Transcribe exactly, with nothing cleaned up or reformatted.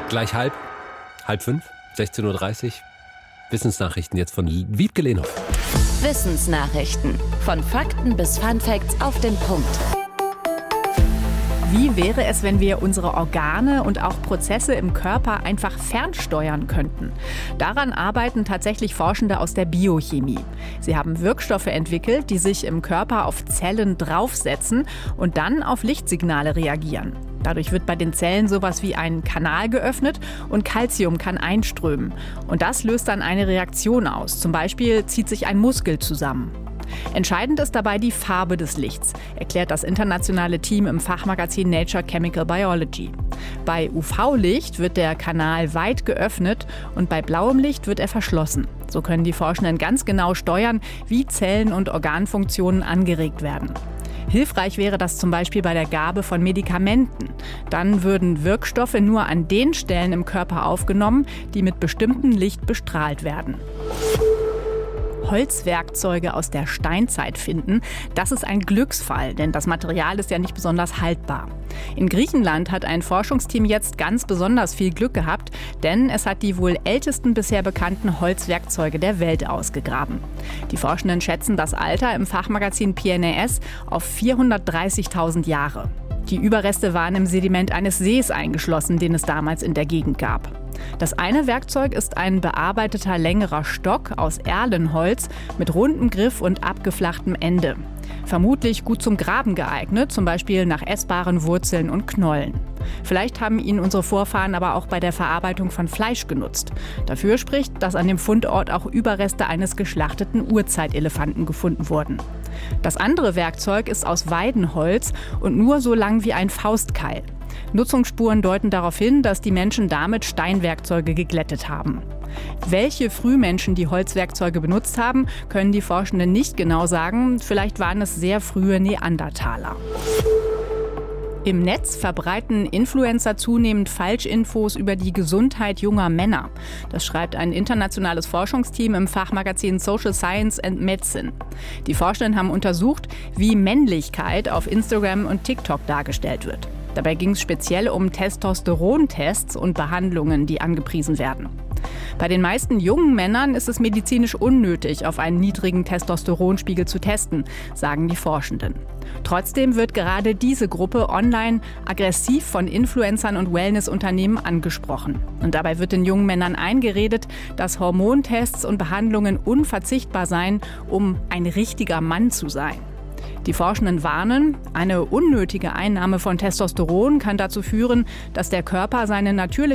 Gleich halb, halb fünf, sechzehn Uhr dreißig. Wissensnachrichten jetzt von Wiebke Lehnhoff. Wissensnachrichten. Von Fakten bis Funfacts auf den Punkt. Wie wäre es, wenn wir unsere Organe und auch Prozesse im Körper einfach fernsteuern könnten? Daran arbeiten tatsächlich Forschende aus der Biochemie. Sie haben Wirkstoffe entwickelt, die sich im Körper auf Zellen draufsetzen und dann auf Lichtsignale reagieren. Dadurch wird bei den Zellen sowas wie ein Kanal geöffnet und Calcium kann einströmen. Und das löst dann eine Reaktion aus. Zum Beispiel zieht sich ein Muskel zusammen. Entscheidend ist dabei die Farbe des Lichts, erklärt das internationale Team im Fachmagazin Nature Chemical Biology. Bei U V-Licht wird der Kanal weit geöffnet und bei blauem Licht wird er verschlossen. So können die Forschenden ganz genau steuern, wie Zellen- und Organfunktionen angeregt werden. Hilfreich wäre das zum Beispiel bei der Gabe von Medikamenten. Dann würden Wirkstoffe nur an den Stellen im Körper aufgenommen, die mit bestimmtem Licht bestrahlt werden. Holzwerkzeuge aus der Steinzeit finden, das ist ein Glücksfall, denn das Material ist ja nicht besonders haltbar. In Griechenland hat ein Forschungsteam jetzt ganz besonders viel Glück gehabt, denn es hat die wohl ältesten bisher bekannten Holzwerkzeuge der Welt ausgegraben. Die Forschenden schätzen das Alter im Fachmagazin P N A S auf vierhundertdreißigtausend Jahre. Die Überreste waren im Sediment eines Sees eingeschlossen, den es damals in der Gegend gab. Das eine Werkzeug ist ein bearbeiteter längerer Stock aus Erlenholz mit rundem Griff und abgeflachtem Ende. Vermutlich gut zum Graben geeignet, zum Beispiel nach essbaren Wurzeln und Knollen. Vielleicht haben ihn unsere Vorfahren aber auch bei der Verarbeitung von Fleisch genutzt. Dafür spricht, dass an dem Fundort auch Überreste eines geschlachteten Urzeitelefanten gefunden wurden. Das andere Werkzeug ist aus Weidenholz und nur so lang wie ein Faustkeil. Nutzungsspuren deuten darauf hin, dass die Menschen damit Steinwerkzeuge geglättet haben. Welche Frühmenschen die Holzwerkzeuge benutzt haben, können die Forschenden nicht genau sagen. Vielleicht waren es sehr frühe Neandertaler. Im Netz verbreiten Influencer zunehmend Falschinfos über die Gesundheit junger Männer. Das schreibt ein internationales Forschungsteam im Fachmagazin Social Science and Medicine. Die Forschenden haben untersucht, wie Männlichkeit auf Instagram und TikTok dargestellt wird. Dabei ging es speziell um Testosterontests und Behandlungen, die angepriesen werden. Bei den meisten jungen Männern ist es medizinisch unnötig, auf einen niedrigen Testosteronspiegel zu testen, sagen die Forschenden. Trotzdem wird gerade diese Gruppe online aggressiv von Influencern und Wellnessunternehmen angesprochen. Und dabei wird den jungen Männern eingeredet, dass Hormontests und Behandlungen unverzichtbar seien, um ein richtiger Mann zu sein. Die Forschenden warnen, eine unnötige Einnahme von Testosteron kann dazu führen, dass der Körper seine natürliche